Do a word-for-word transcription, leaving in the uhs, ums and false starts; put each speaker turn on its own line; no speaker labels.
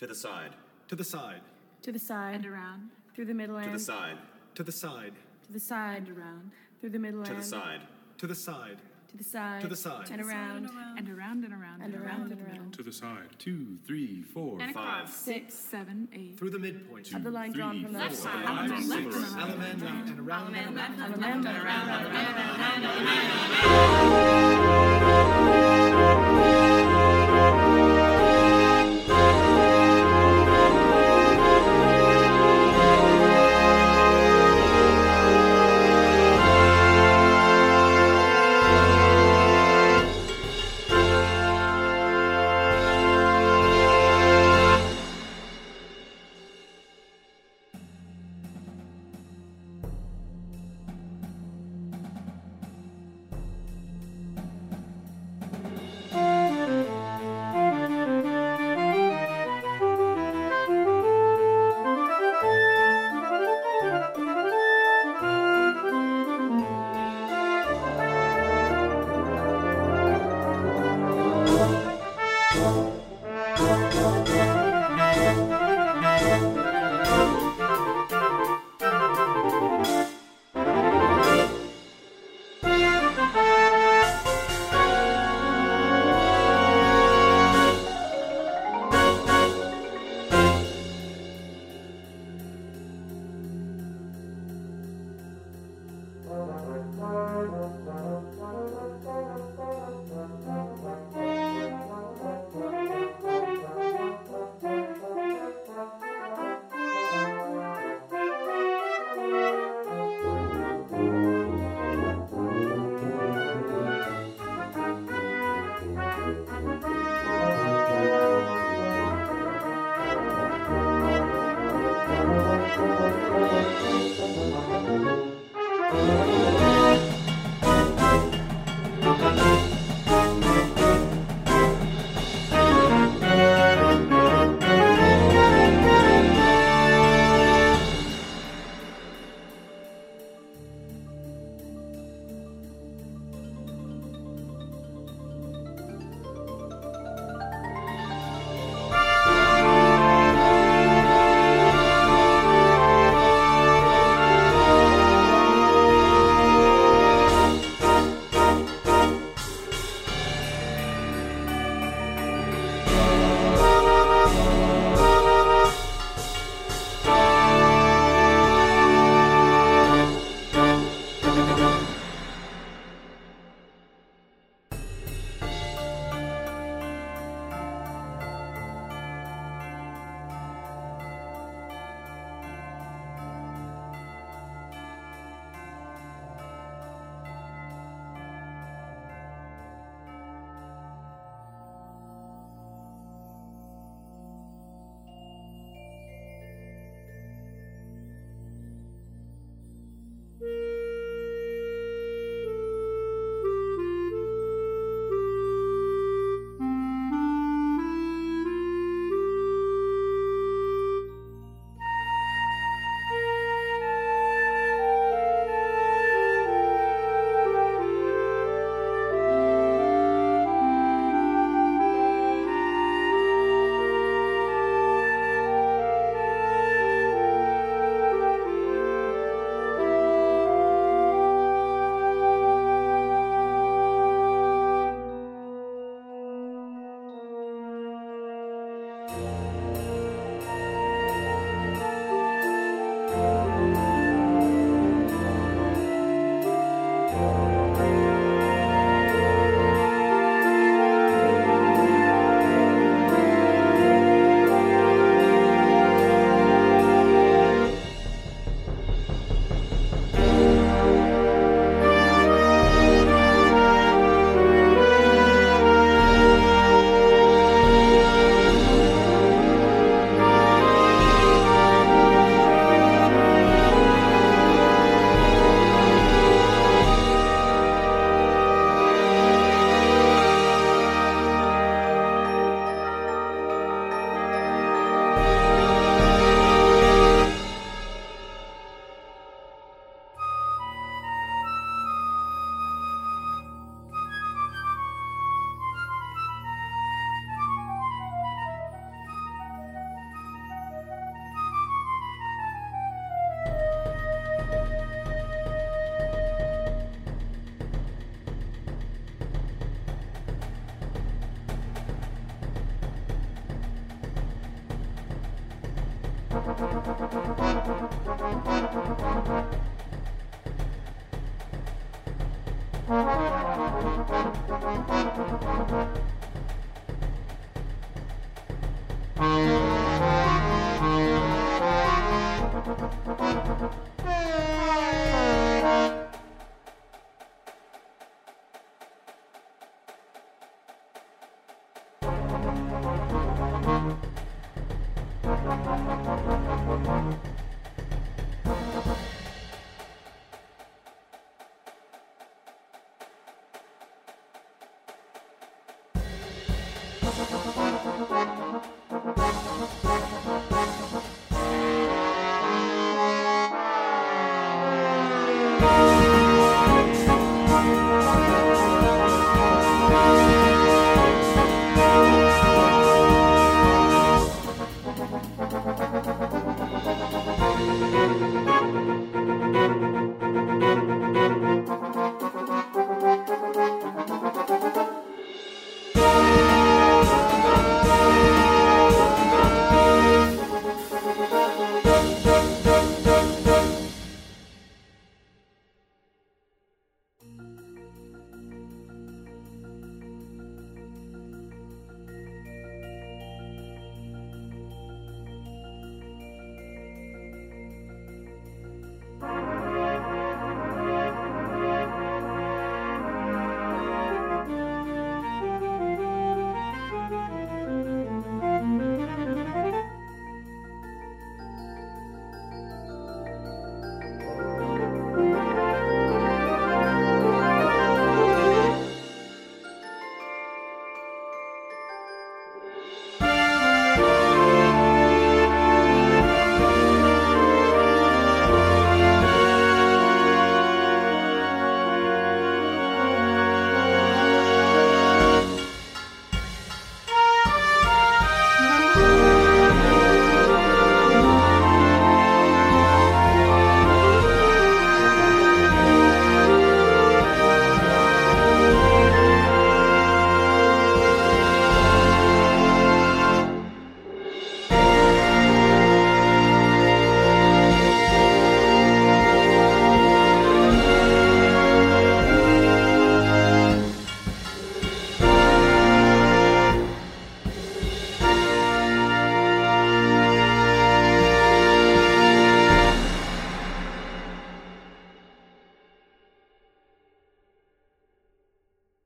To the side.
To the side.
To the side.
And around.
Through the middle
To
and.
the side.
To the side.
To the side.
And around.
Through the middle
To
and.
the side.
To the side.
To the side.
To the side.
And around.
And around and around
And around and
through the middle.
around.
To the side. Two, three, four,
And
Five.
across. Six, seven, eight.
Through the midpoint.
Of the line drawn
three,
from the
four,
left
five,
side.
Element
six,
left and
seven,
around.
Element left and around.
Element left
And
and
around and
around.
around.
Thank you.